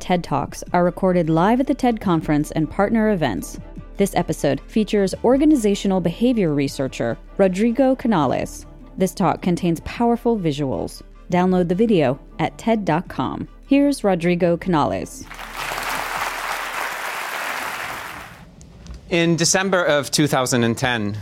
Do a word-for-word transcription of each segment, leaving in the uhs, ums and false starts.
TED Talks are recorded live at the TED Conference and partner events. This episode features organizational behavior researcher Rodrigo Canales. This talk contains powerful visuals. Download the video at ted dot com. Here's Rodrigo Canales. In December of two thousand ten,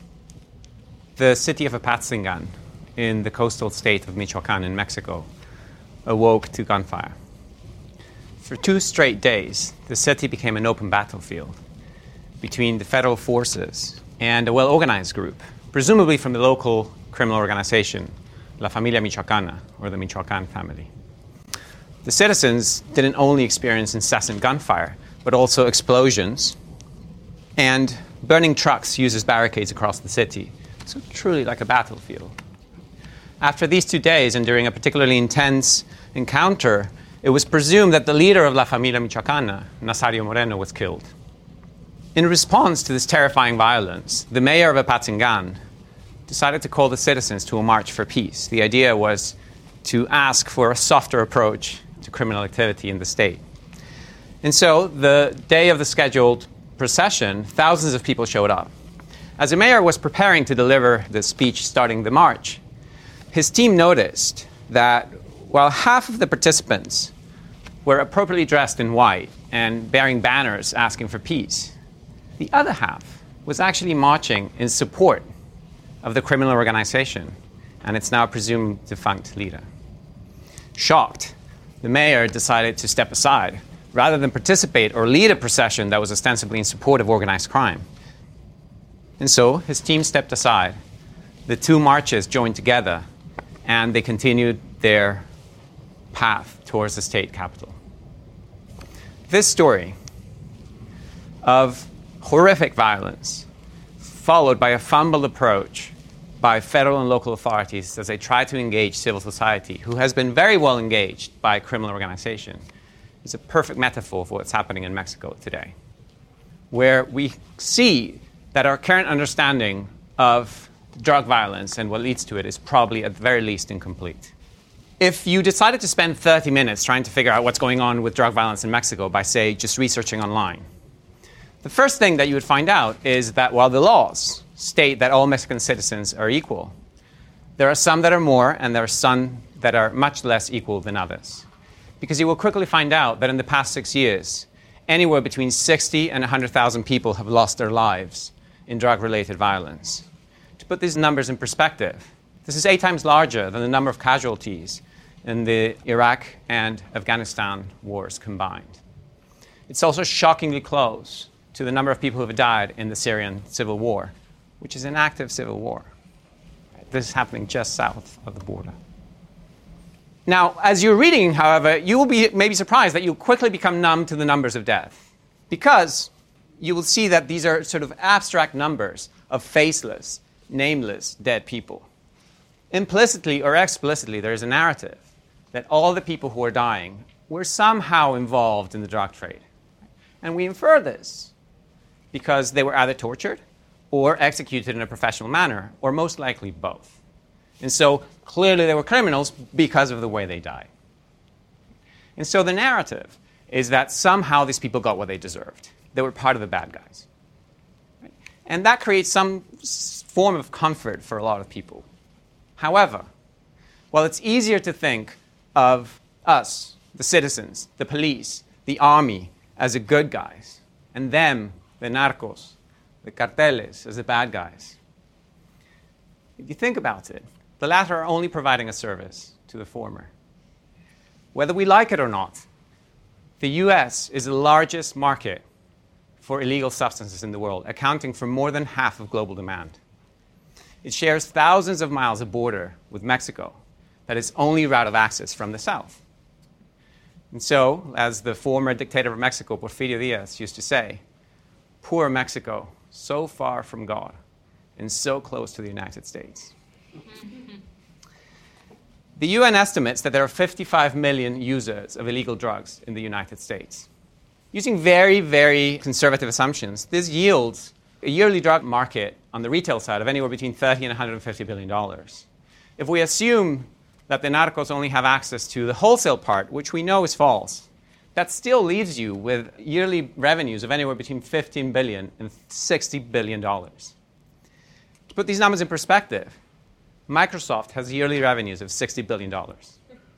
the city of Apatzingán in the coastal state of Michoacán in Mexico awoke to gunfire. For two straight days, the city became an open battlefield between the federal forces and a well-organized group, presumably from the local criminal organization, La Familia Michoacana, or the Michoacán family. The citizens didn't only experience incessant gunfire, but also explosions and burning trucks used as barricades across the city. So truly like a battlefield. After these two days, and during a particularly intense encounter, it was presumed that the leader of La Familia Michoacana, Nazario Moreno, was killed. In response to this terrifying violence, the mayor of Apatzingán decided to call the citizens to a march for peace. The idea was to ask for a softer approach to criminal activity in the state. And so, the day of the scheduled procession, thousands of people showed up. As the mayor was preparing to deliver the speech starting the march, his team noticed that while half of the participants were appropriately dressed in white and bearing banners asking for peace, the other half was actually marching in support of the criminal organization and its now presumed defunct leader. Shocked, the mayor decided to step aside rather than participate or lead a procession that was ostensibly in support of organized crime. And so his team stepped aside. The two marches joined together, and they continued their path towards the state capital. This story of horrific violence, followed by a fumbled approach by federal and local authorities as they try to engage civil society, who has been very well engaged by criminal organization, is a perfect metaphor for what's happening in Mexico today, where we see that our current understanding of drug violence and what leads to it is probably at the very least incomplete. If you decided to spend thirty minutes trying to figure out what's going on with drug violence in Mexico by, say, just researching online, the first thing that you would find out is that while the laws state that all Mexican citizens are equal, there are some that are more and there are some that are much less equal than others. Because you will quickly find out that in the past six years, anywhere between sixty and one hundred thousand people have lost their lives in drug-related violence. To put these numbers in perspective, this is eight times larger than the number of casualties in the Iraq and Afghanistan wars combined. It's also shockingly close to the number of people who have died in the Syrian civil war, which is an active civil war. This is happening just south of the border. Now, as you're reading, however, you will be maybe surprised that you'll quickly become numb to the numbers of death, because you will see that these are sort of abstract numbers of faceless, nameless, dead people. Implicitly or explicitly, there is a narrative that all the people who are dying were somehow involved in the drug trade. And we infer this because they were either tortured or executed in a professional manner, or most likely both. And so clearly they were criminals because of the way they died. And so the narrative is that somehow these people got what they deserved. They were part of the bad guys. Right? And that creates some form of comfort for a lot of people. However, while it's easier to think of us, the citizens, the police, the army, as the good guys, and them, the narcos, the carteles, as the bad guys, if you think about it, the latter are only providing a service to the former. Whether we like it or not, the U S is the largest market for illegal substances in the world, accounting for more than half of global demand. It shares thousands of miles of border with Mexico, that is only route of access from the south. And so, as the former dictator of Mexico, Porfirio Diaz, used to say, poor Mexico, so far from God and so close to the United States. The U N estimates that there are fifty-five million users of illegal drugs in the United States. Using very, very conservative assumptions, this yields a yearly drug market on the retail side of anywhere between thirty and one hundred fifty billion dollars. If we assume that the narcos only have access to the wholesale part, which we know is false, that still leaves you with yearly revenues of anywhere between fifteen billion dollars and sixty billion dollars. To put these numbers in perspective, Microsoft has yearly revenues of sixty billion dollars.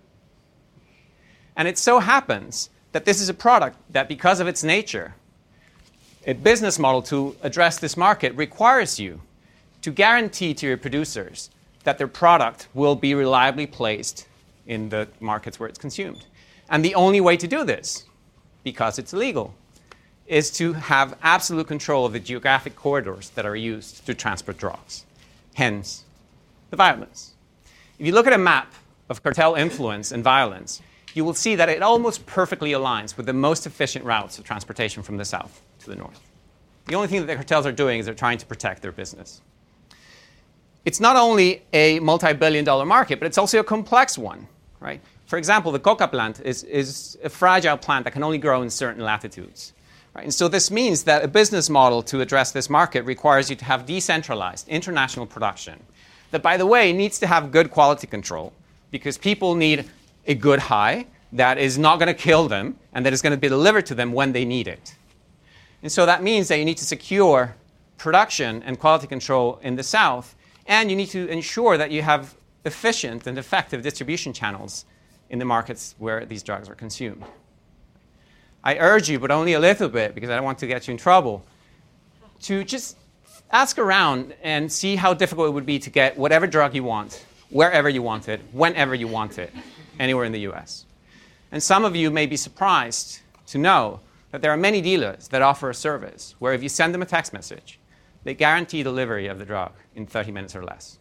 And it so happens that this is a product that, because of its nature, a business model to address this market requires you to guarantee to your producers that their product will be reliably placed in the markets where it's consumed. And the only way to do this, because it's illegal, is to have absolute control of the geographic corridors that are used to transport drugs. Hence, the violence. If you look at a map of cartel influence and violence, you will see that it almost perfectly aligns with the most efficient routes of transportation from the south to the north. The only thing that the cartels are doing is they're trying to protect their business. It's not only a multi-billion dollar market, but it's also a complex one, right? For example, the coca plant is, is a fragile plant that can only grow in certain latitudes. Right? And so this means that a business model to address this market requires you to have decentralized international production that, by the way, needs to have good quality control, because people need a good high that is not going to kill them and that is going to be delivered to them when they need it. And so that means that you need to secure production and quality control in the south, and you need to ensure that you have efficient and effective distribution channels in the markets where these drugs are consumed. I urge you, but only a little bit, because I don't want to get you in trouble, to just ask around and see how difficult it would be to get whatever drug you want, wherever you want it, whenever you want it, anywhere in the U S. And some of you may be surprised to know that there are many dealers that offer a service where if you send them a text message, they guarantee delivery of the drug in thirty minutes or less.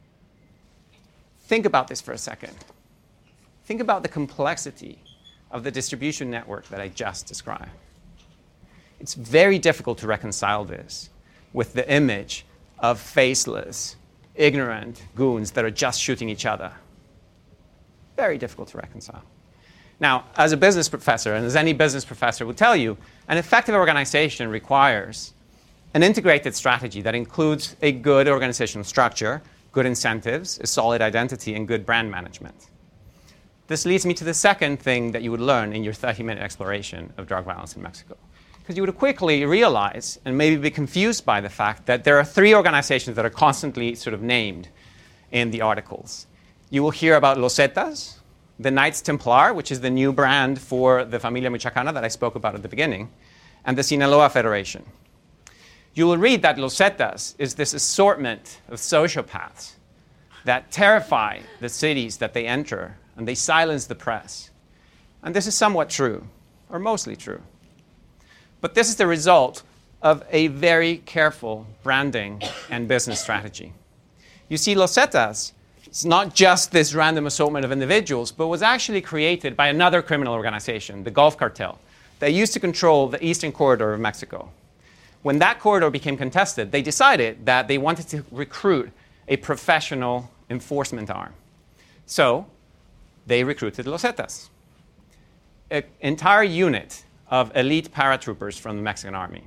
Think about this for a second. Think about the complexity of the distribution network that I just described. It's very difficult to reconcile this with the image of faceless, ignorant goons that are just shooting each other. Very difficult to reconcile. Now, as a business professor, and as any business professor will tell you, an effective organization requires an integrated strategy that includes a good organizational structure, good incentives, a solid identity, and good brand management. This leads me to the second thing that you would learn in your thirty-minute exploration of drug violence in Mexico. Because you would quickly realize and maybe be confused by the fact that there are three organizations that are constantly sort of named in the articles. You will hear about Los Zetas, the Knights Templar, which is the new brand for the Familia Michoacana that I spoke about at the beginning, and the Sinaloa Federation. You will read that Los Zetas is this assortment of sociopaths that terrify the cities that they enter, and they silence the press. And this is somewhat true, or mostly true. But this is the result of a very careful branding and business strategy. You see, Los Zetas is not just this random assortment of individuals, but was actually created by another criminal organization, the Gulf Cartel, that used to control the eastern corridor of Mexico. When that corridor became contested, they decided that they wanted to recruit a professional enforcement arm. So they recruited Los Zetas, an entire unit of elite paratroopers from the Mexican army.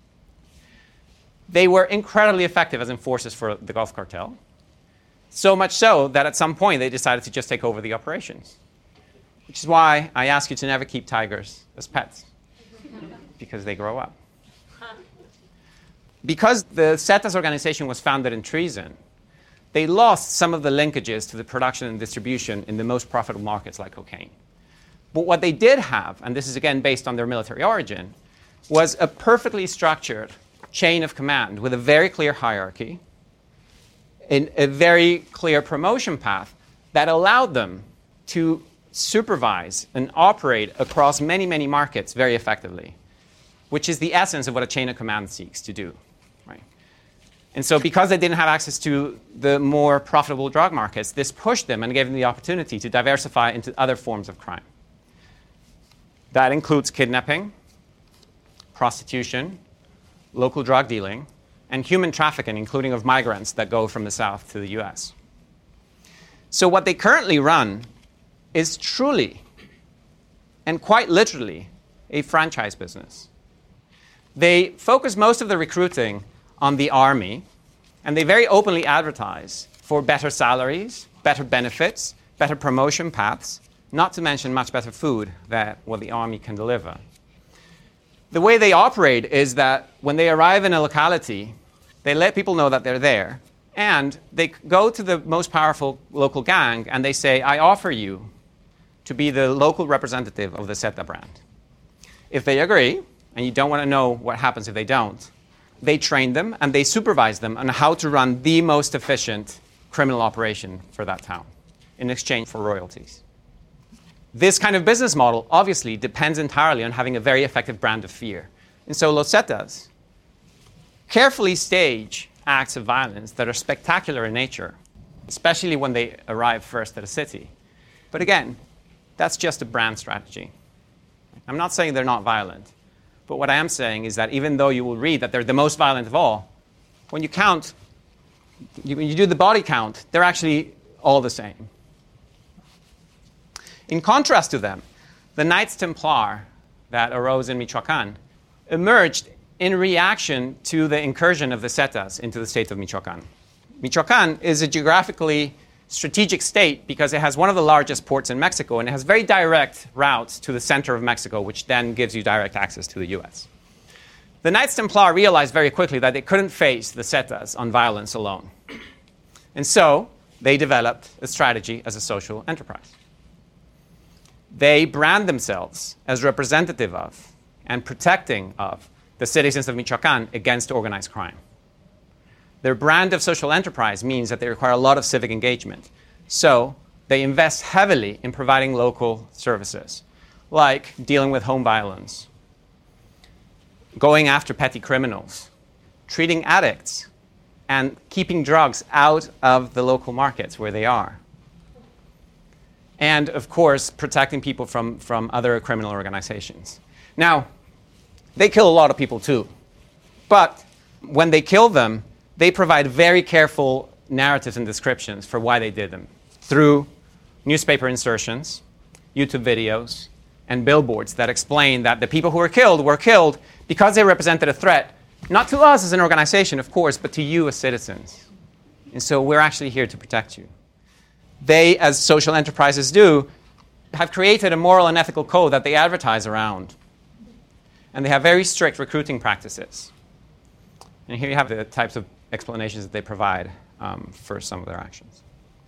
They were incredibly effective as enforcers for the Gulf Cartel, so much so that at some point they decided to just take over the operations, which is why I ask you to never keep tigers as pets, because they grow up. Because the Zetas organization was founded in treason, they lost some of the linkages to the production and distribution in the most profitable markets like cocaine. But what they did have, and this is again based on their military origin, was a perfectly structured chain of command with a very clear hierarchy, in a very clear promotion path that allowed them to supervise and operate across many, many markets very effectively, which is the essence of what a chain of command seeks to do. Right? And so because they didn't have access to the more profitable drug markets, this pushed them and gave them the opportunity to diversify into other forms of crime. That includes kidnapping, prostitution, local drug dealing, and human trafficking, including of migrants that go from the south to the U S. So what they currently run is truly and quite literally a franchise business. They focus most of the recruiting on the army, and they very openly advertise for better salaries, better benefits, better promotion paths, not to mention much better food than what the army can deliver. The way they operate is that when they arrive in a locality, they let people know that they're there, and they go to the most powerful local gang and they say, I offer you to be the local representative of the Zeta brand. If they agree, and you don't want to know what happens if they don't, they train them and they supervise them on how to run the most efficient criminal operation for that town in exchange for royalties. This kind of business model obviously depends entirely on having a very effective brand of fear. And so Los Zetas carefully stage acts of violence that are spectacular in nature, especially when they arrive first at a city. But again, that's just a brand strategy. I'm not saying they're not violent, but what I am saying is that even though you will read that they're the most violent of all, when you count, you, when you do the body count, they're actually all the same. In contrast to them, the Knights Templar that arose in Michoacán emerged in reaction to the incursion of the Zetas into the state of Michoacán. Michoacán is a geographically strategic state because it has one of the largest ports in Mexico, and it has very direct routes to the center of Mexico, which then gives you direct access to the U S. The Knights Templar realized very quickly that they couldn't face the Zetas on violence alone. And so they developed a strategy as a social enterprise. They brand themselves as representative of and protecting of the citizens of Michoacán against organized crime. Their brand of social enterprise means that they require a lot of civic engagement. So they invest heavily in providing local services, like dealing with home violence, going after petty criminals, treating addicts, and keeping drugs out of the local markets where they are. And, of course, protecting people from, from other criminal organizations. Now, they kill a lot of people too. But when they kill them, they provide very careful narratives and descriptions for why they did them through newspaper insertions, YouTube videos, and billboards that explain that the people who were killed were killed because they represented a threat, not to us as an organization, of course, but to you as citizens. And so we're actually here to protect you. They, as social enterprises do, have created a moral and ethical code that they advertise around. And they have very strict recruiting practices. And here you have the types of explanations that they provide um, for some of their actions.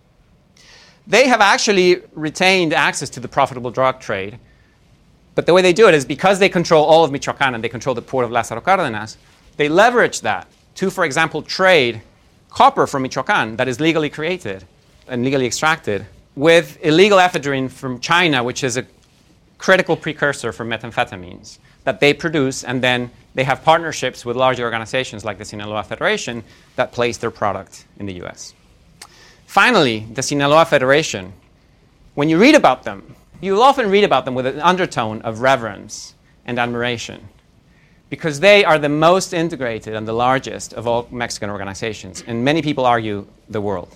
They have actually retained access to the profitable drug trade, but the way they do it is because they control all of Michoacán and they control the port of Lázaro Cárdenas, they leverage that to, for example, trade copper from Michoacán that is legally created and legally extracted with illegal ephedrine from China, which is a critical precursor for methamphetamines that they produce, and then they have partnerships with large organizations like the Sinaloa Federation that place their product in the U S. Finally, the Sinaloa Federation, when you read about them, you'll often read about them with an undertone of reverence and admiration because they are the most integrated and the largest of all Mexican organizations, and many people argue the world.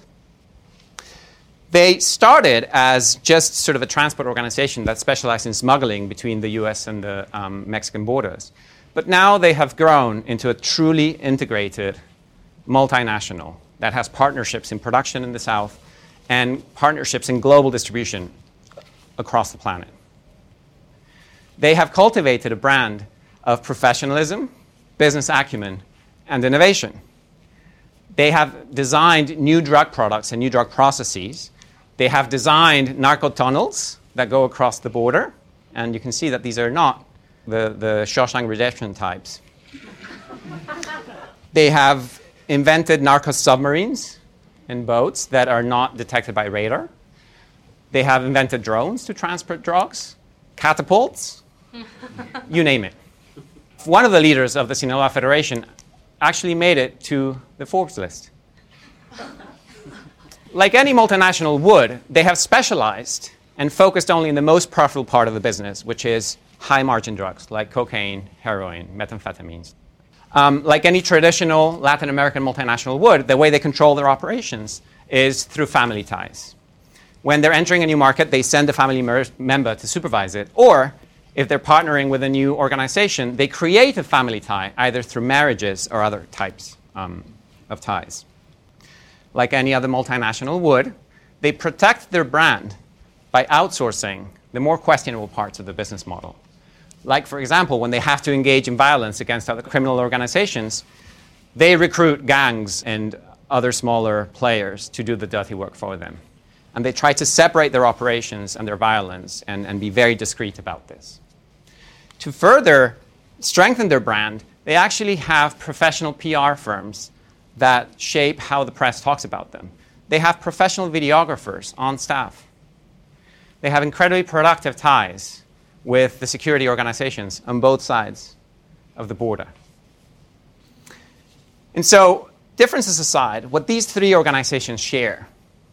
They started as just sort of a transport organization that specialized in smuggling between the U S and the um, Mexican borders. But now they have grown into a truly integrated multinational that has partnerships in production in the South and partnerships in global distribution across the planet. They have cultivated a brand of professionalism, business acumen, and innovation. They have designed new drug products and new drug processes. They have designed narco tunnels that go across the border, and you can see that these are not the, the Shawshank Redemption types. They have invented narco submarines and boats that are not detected by radar. They have invented drones to transport drugs, catapults, you name it. One of the leaders of the Sinaloa Federation actually made it to the Forbes list. Like any multinational would, they have specialized and focused only in the most profitable part of the business, which is high-margin drugs like cocaine, heroin, methamphetamines. Um, like any traditional Latin American multinational would, the way they control their operations is through family ties. When they're entering a new market, they send a family mer- member to supervise it. Or if they're partnering with a new organization, they create a family tie, either through marriages or other types um, of ties. Like any other multinational would, they protect their brand by outsourcing the more questionable parts of the business model. Like, for example, when they have to engage in violence against other criminal organizations, they recruit gangs and other smaller players to do the dirty work for them. And they try to separate their operations and their violence and, and be very discreet about this. To further strengthen their brand, they actually have professional P R firms that shape how the press talks about them. They have professional videographers on staff. They have incredibly productive ties with the security organizations on both sides of the border. And so, differences aside, what these three organizations share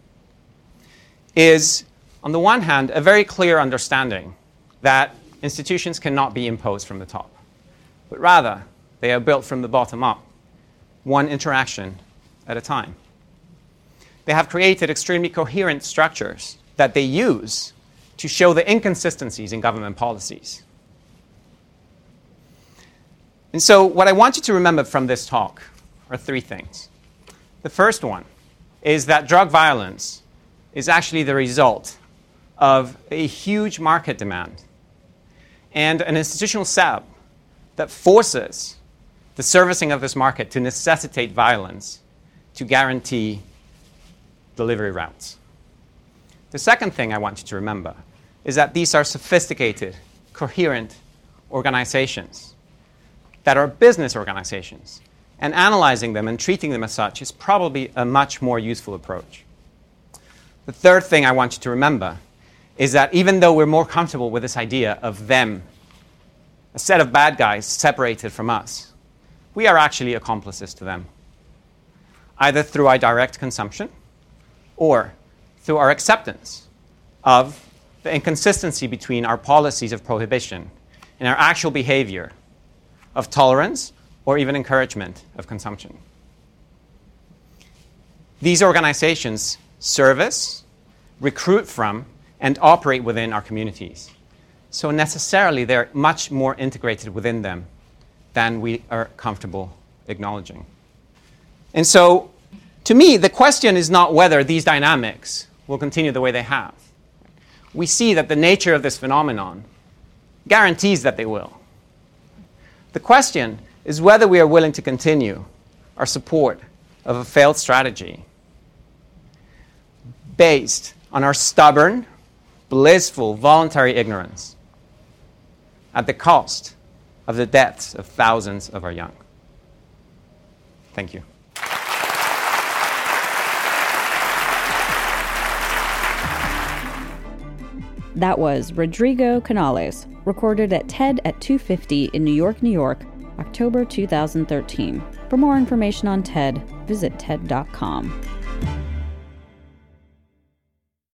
is, on the one hand, a very clear understanding that institutions cannot be imposed from the top, but rather they are built from the bottom up, one interaction at a time. They have created extremely coherent structures that they use to show the inconsistencies in government policies. And so what I want you to remember from this talk are three things. The first one is that drug violence is actually the result of a huge market demand and an institutional setup that forces the servicing of this market to necessitate violence to guarantee delivery routes. The second thing I want you to remember is that these are sophisticated, coherent organizations that are business organizations, and analyzing them and treating them as such is probably a much more useful approach. The third thing I want you to remember is that even though we're more comfortable with this idea of them, a set of bad guys separated from us, we are actually accomplices to them, either through our direct consumption or through our acceptance of the inconsistency between our policies of prohibition and our actual behavior of tolerance or even encouragement of consumption. These organizations service, recruit from, and operate within our communities. So necessarily they're much more integrated within them than we are comfortable acknowledging. And so, to me, the question is not whether these dynamics will continue the way they have. We see that the nature of this phenomenon guarantees that they will. The question is whether we are willing to continue our support of a failed strategy based on our stubborn, blissful, voluntary ignorance at the cost of the deaths of thousands of our young. Thank you. That was Rodrigo Canales, recorded at TED at two fifty in New York, New York, October two thousand thirteen. For more information on TED, visit TED dot com.